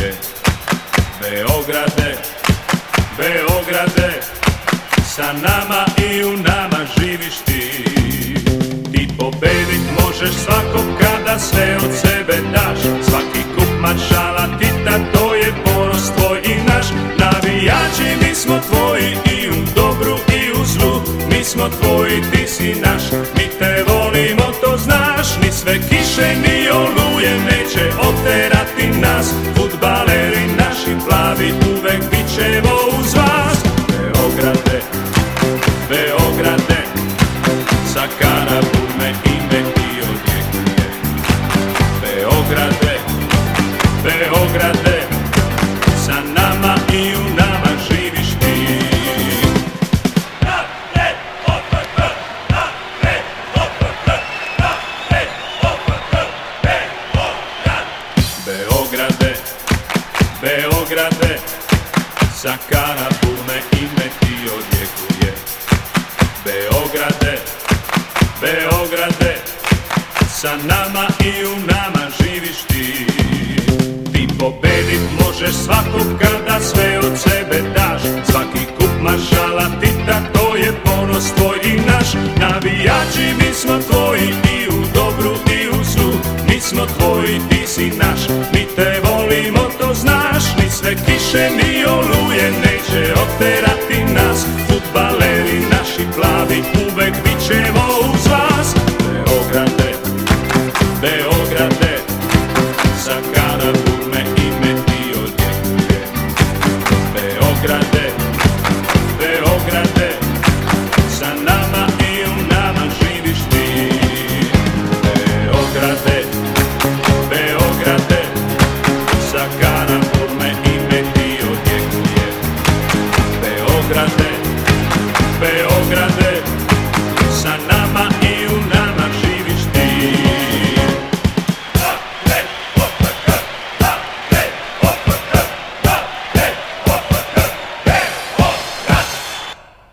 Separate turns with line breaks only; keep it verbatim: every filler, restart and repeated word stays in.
odjekuje. Beograde, Beograde, sa nama i u nama živiš ti. Ti pobedit možeš svakog kada sve od sebe daš. Svaki kup maršala Tita, to je ponos tvoj i naš. Navijači, mi smo tvoji i u dobru i u zlu. Mi smo tvoji, ti si naš, mi te volimo, to znaš. Ni sve kiše, ni oluje neće oterati nas. Fudbaleri naši plavi, uvek bit ćemo uz vas. Beograde, Beograde, sa Karaburme ime ti odjekuje. Beograde, Beograde, sa nama i u nama živiš ti. Napred, opet, napred, opet, napred, opet, Beograd. Beograde, Beograde, sa Karaburme ime ti odjekuje. Beograde, Beograde, sa nama i u nama živiš ti. Ti pobedit možeš svakog kada sve od sebe daš. Svaki kup maršala Tita, to je ponos tvoj i naš. Navijači, mi smo tvoji i u dobru i u zlu. Mi smo tvoji, ti si naš, mi te volimo, to znaš. Ni sve kiše, ni oluje